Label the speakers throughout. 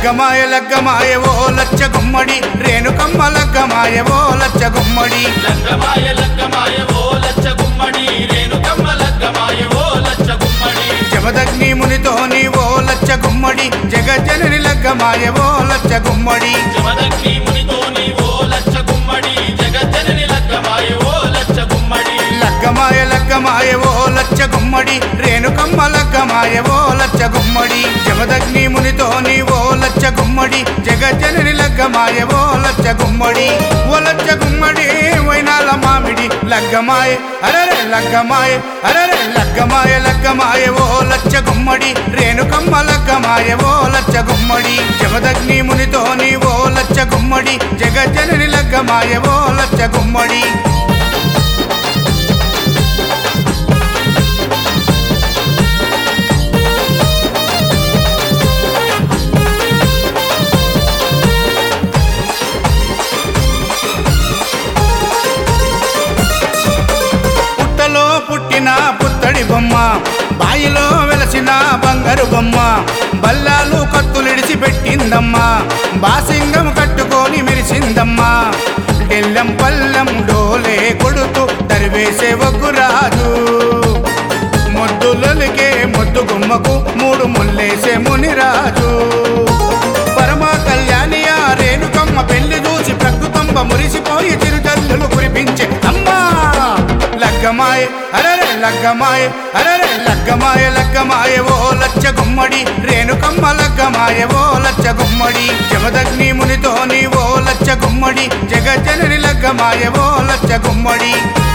Speaker 1: లగ్గమాయ లగ్గమాయ ఓ లచ్చ గుమ్మడి రేణుకమ్మ లగ్గమాయ ఓ లచ్చ గుమ్మడి
Speaker 2: లగ్గమాయ లగ్గమాయ ఓ లచ్చ గుమ్మడి రేణుకమ్మ లగ్గమాయ ఓ లచ్చ గుమ్మడి
Speaker 1: జమదగ్ని మునితోని ఓ లచ్చ గుమ్మడి జగజ్జనని లగ్గమాయ ఓ లచ్చ గుమ్మడి
Speaker 2: జమదగ్ని మునితోని ఓ లచ్చ గుమ్మడి జగజ్జనని లగ్గమాయ ఓ లచ్చ గుమ్మడి
Speaker 1: లగ్గమాయ లగ్గమాయ ఓ లచ్చ గుమ్మడి రేణుకమ్మ లగ్గమాయ ఓ లచ్చ గుమ్మడి జమదగ్ని మునితోని ఓ లచ్చ గుమ్మడి జగజ్జనని లగ్గమాయ ఓ లచ్చ గుమ్మడి ఓ లచ్చ గుమ్మడి వైనాల మామిడి లగ్గమాయ అరరే లగ్గమాయ అరరే లగ్గమాయ లగ్గమాయ ఓ లచ్చ గుమ్మడి రేణుకమ్మ లగ్గమాయ ఓ లచ్చ గుమ్మడి జమదగ్ని మునితోని ఓ లచ్చ గుమ్మడి జగజ్జనని లగ్గమాయ ఓ లచ్చ గుమ్మడి పుట్టిన పుత్తడి బొమ్మ బాయిలో వెలసిన బంగారు బొమ్మ బల్లాలు కత్తులిడిచి పెట్టిందమ్మా బాసింగం కట్టుకొని మెరిసిందమ్మా డెల్లం పల్లం డోలే కొడుతూ దరివేసే ఒగ్గురాజు మొద్దులొలికే మొద్దు గుమ్మకు మూడు ముల్లేసే మునిరాజు పరమ కళ్యాణి ఆ రేణుకమ్మ పెళ్లి చూసి ప్రకృతంబ మురిసిపోయి చిరుజల్లులు కురిపించే అమ్మా లగ్గమాయ అరరే లగ్గమాయ అరరే లగ్గమాయ లగ్గమాయ ఓ లచ్చ గుమ్మడి రేణుకమ్మ లగ్గమాయ ఓ లచ్చ గుమ్మడి జమదగ్ని మునితోని ఓ లచ్చ గుమ్మడి జగజ్జనని లగ్గమాయ ఓ లచ్చ గుమ్మడి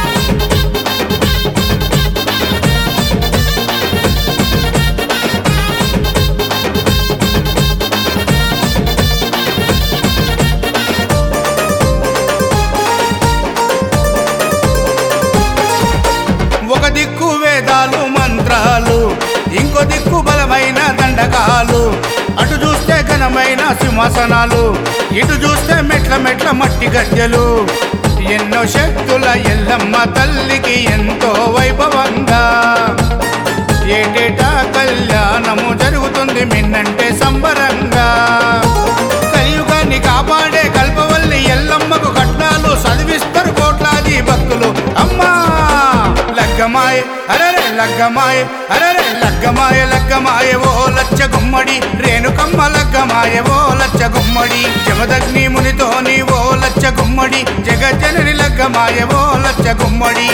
Speaker 1: ఒక దిక్కు వేదాలు మంత్రాలు ఇంకో దిక్కు బలమైన దండకాలు అటు చూస్తే ఘనమైన సింహాసనాలు ఇటు చూస్తే మెట్ల మెట్ల మట్టి గద్దెలు ఎన్నో శక్తుల ఎల్లమ్మ తల్లికి ఎంతో వైభవంగా ఏటేటా కళ్యాణము జరుగుతుంది మిన్నంటే సంబరంగా కలియుగాన్ని కాపాడే కల్పవల్లి ఎల్లమ్మకు కట్నాలు చదివిస్తారు కోట్లాది భక్తులు అమ్మా లగ్గమాయ అరరే లగ్గమాయ అరరే లగ్గమాయ లగ్గమాయ ఓ లచ్చ గుమ్మడి రేణుకమ్మ లగ్గమాయ ఓ లచ్చ గుమ్మడి జమదగ్ని మునితోని ఓ లచ్చ గుమ్మడి జగజ్జనని లగ్గమాయ ఓ లచ్చ గుమ్మడి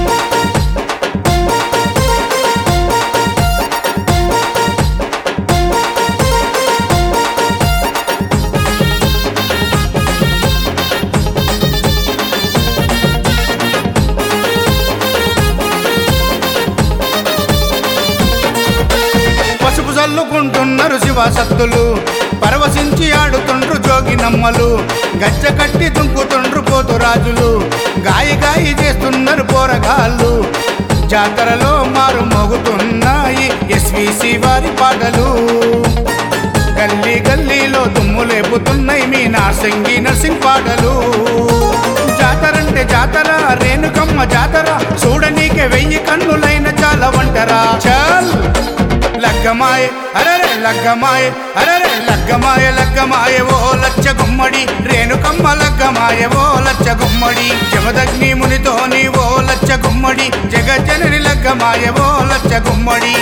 Speaker 1: చల్లుకుంటున్నారు శివసత్తులు పరవశించి ఆడుతుండ్రు జోగినమ్మలు గజ్జ కట్టి దుంకుతుండ్రు పోతురాజులు గాయి గాయి చేస్తున్నారు పోరగాళ్ళు జాతరలో మారు మోగుతున్నాయి ఎస్విసి వారి పాటలు గల్లీ గల్లీలో దుమ్ము లేపుతున్నాయి మీ నార్సింగి నర్సింగ్ పాటలు జాతరంటే జాతర రేణుకమ్మ జాతర చూడనీకే 1000 కన్నులైన చాలా వంటరా చల్ లగ్గమాయ అరరే లగ్గమాయ అరరే లగ్గమాయ లగ్గమాయ ఓ లచ్చ గుమ్మడి రేణుకమ్మ లగ్గమాయ ఓ లచ్చ గుమ్మడి జమదగ్ని మునితోని ఓ లచ్చ గుమ్మడి జగజ్జనని లగ్గమాయ ఓ లచ్చ గుమ్మడి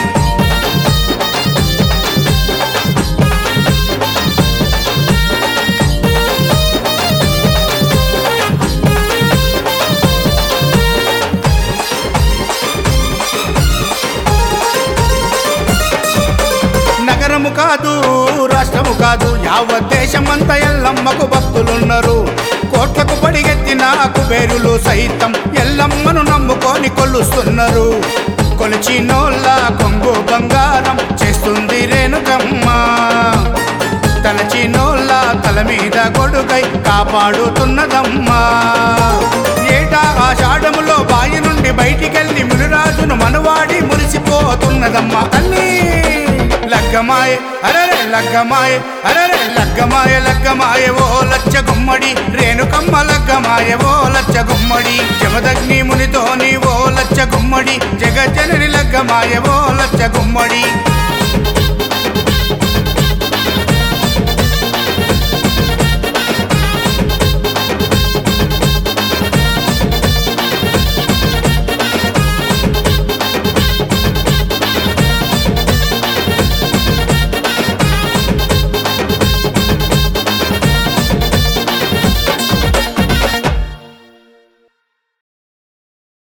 Speaker 1: నగరము కాదు రాష్ట్రము కాదు యావత్ దేశమంతా ఎల్లమ్మకు భక్తులున్నారు కోట్లకు పడిగెత్తిన కుబేరులు సైతం ఎల్లమ్మను నమ్ముకొని కొలుస్తున్నారు కొలిచినోళ్ళ కొంగు బంగారం చేస్తుంది రేణుకమ్మ తలచినోళ్ళ తల మీద గొడుగై కాపాడుతున్నదమ్మా ఏటా ఆషాఢములో బాయి నుండి బయటికెళ్ళి మునిరాజును మనవాడి మురిసిపోతున్నదమ్మా తల్లి లగ్గమాయ అరరే లగ్గమాయ అరరే లగ్గమాయ లగ్గమాయ ఓ లచ్చ గుమ్మడి రేణుకమ్మ లగ్గమాయ ఓ లచ్చ గుమ్మడి జమదగ్ని మునితోని ఓ లచ్చ గుమ్మడి జగజ్జనని లగ్గమాయ ఓ లచ్చ గుమ్మడి